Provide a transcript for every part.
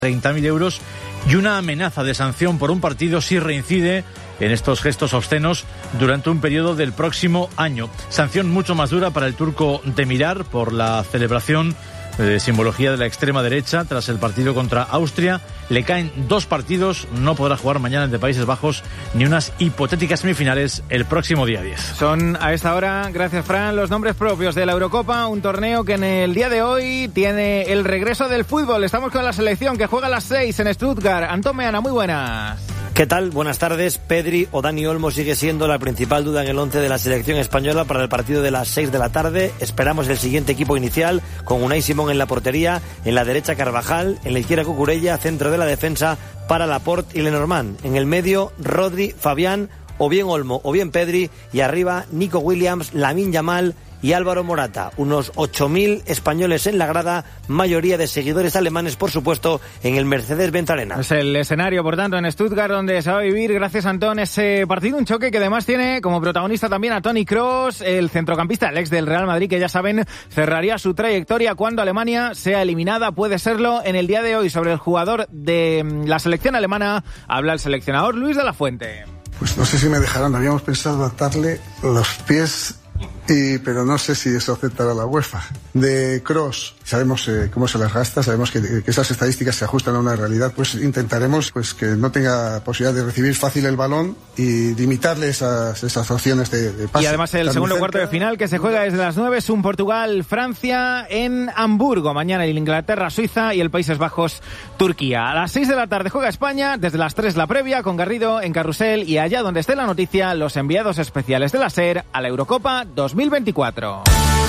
30.000 euros y una amenaza de sanción por un partido si reincide en estos gestos obscenos durante un periodo del próximo año. Sanción mucho más dura para el turco Demir por la celebración de simbología de la extrema derecha tras el partido contra Austria. Le caen 2 partidos, no podrá jugar mañana ante Países Bajos ni unas hipotéticas semifinales el próximo día 10. Son a esta hora, gracias Fran, los nombres propios de la Eurocopa, un torneo que en el día de hoy tiene el regreso del fútbol. Estamos con la selección que juega a las 6 en Stuttgart. Antón Meana, muy buenas. ¿Qué tal? Buenas tardes. Pedri o Dani Olmo sigue siendo la principal duda en el 11 de la selección española para el partido de las 6 de la tarde. Esperamos el siguiente equipo inicial con Unai Simón en la portería, en la derecha Carvajal, en la izquierda Cucurella, centro de la defensa para Laporte y Lenormand. En el medio Rodri, Fabián, o bien Olmo o bien Pedri, y arriba Nico Williams, Lamine Yamal y Álvaro Morata. Unos 8.000 españoles en la grada, mayoría de seguidores alemanes, por supuesto, en el Mercedes-Benz Arena. Es el escenario, por tanto, en Stuttgart, donde se va a vivir, gracias Antón, ese partido, un choque que además tiene como protagonista también a Toni Kroos, el centrocampista, el ex del Real Madrid, que ya saben, cerraría su trayectoria cuando Alemania sea eliminada, puede serlo en el día de hoy. Sobre el jugador de la selección alemana, habla el seleccionador Luis de la Fuente. Pues no sé si me dejarán, habíamos pensado atarle los pies, pero no sé si eso aceptará la UEFA. De Kroos, sabemos cómo se las gasta, sabemos que esas estadísticas se ajustan a una realidad, pues intentaremos pues que no tenga posibilidad de recibir fácil el balón y limitarle esas opciones de pase. Y además el segundo cuarto de final que se juega desde las 9 es un Portugal-Francia en Hamburgo. Mañana el Inglaterra-Suiza y el Países Bajos-Turquía. A las 6 de la tarde juega España, desde las 3 la previa con Garrido en Carrusel y allá donde esté la noticia, los enviados especiales de la SER a la Eurocopa 2024.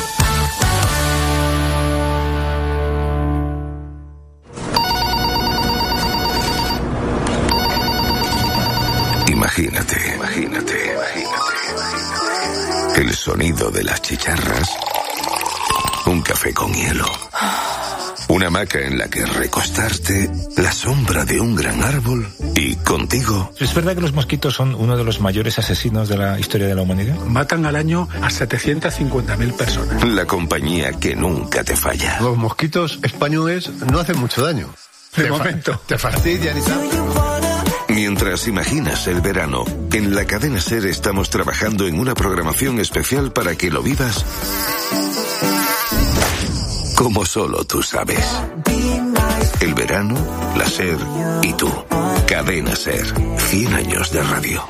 Imagínate. El sonido de las chicharras, un café con hielo, una hamaca en la que recostarte, la sombra de un gran árbol y contigo. ¿Es verdad que los mosquitos son uno de los mayores asesinos de la historia de la humanidad? Matan al año a 750.000 personas. La compañía que nunca te falla. Los mosquitos españoles no hacen mucho daño. De momento. Te fastidian y tal. Mientras imaginas el verano, en la cadena SER estamos trabajando en una programación especial para que lo vivas como solo tú sabes. El verano, la SER y tú. Cadena SER. 100 años de radio.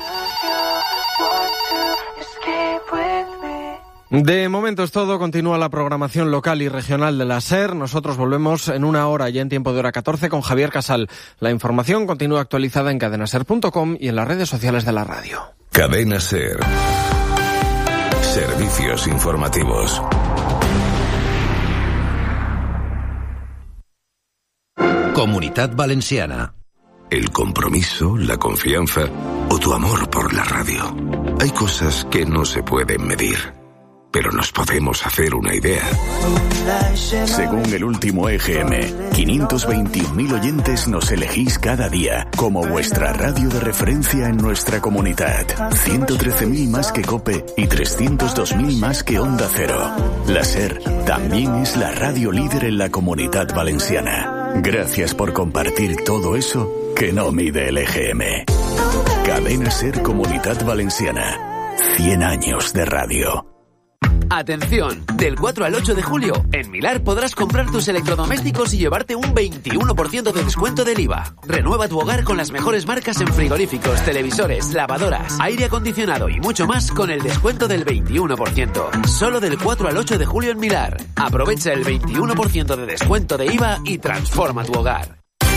De momento es todo, continúa la programación local y regional de la SER. Nosotros volvemos en una hora, ya en tiempo de hora 14, con Javier Casal. La información continúa actualizada en cadenaser.com y en las redes sociales de la radio. Cadena SER. Servicios informativos. Comunitat Valenciana. El compromiso, la confianza o tu amor por la radio. Hay cosas que no se pueden medir, pero nos podemos hacer una idea. Según el último EGM, 521.000 oyentes nos elegís cada día como vuestra radio de referencia en nuestra comunidad. 113.000 más que COPE y 302.000 más que Onda Cero. La SER también es la radio líder en la Comunidad Valenciana. Gracias por compartir todo eso que no mide el EGM. Cadena SER Comunidad Valenciana. 100 años de radio. Atención, del 4 al 8 de julio, en Milar podrás comprar tus electrodomésticos y llevarte un 21% de descuento del IVA. Renueva tu hogar con las mejores marcas en frigoríficos, televisores, lavadoras, aire acondicionado y mucho más con el descuento del 21%. Solo del 4 al 8 de julio en Milar. Aprovecha el 21% de descuento de IVA y transforma tu hogar.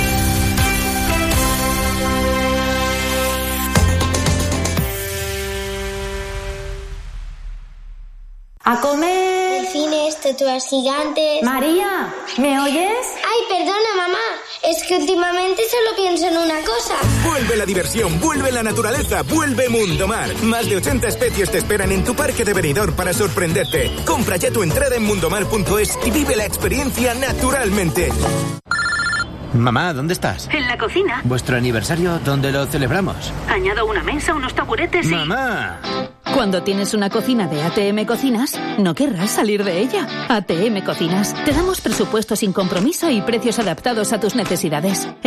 ¡A comer! Delfines, tortugas gigantes... María, ¿me oyes? Ay, perdona, mamá. Es que últimamente solo pienso en una cosa. Vuelve la diversión, vuelve la naturaleza, vuelve Mundomar. Más de 80 especies te esperan en tu parque de Benidorm para sorprenderte. Compra ya tu entrada en mundomar.es y vive la experiencia naturalmente. Mamá, ¿dónde estás? En la cocina. ¿Vuestro aniversario dónde lo celebramos? Añado una mesa, unos taburetes y... ¡Mamá! Cuando tienes una cocina de ATM Cocinas, no querrás salir de ella. ATM Cocinas. Te damos presupuesto sin compromiso y precios adaptados a tus necesidades.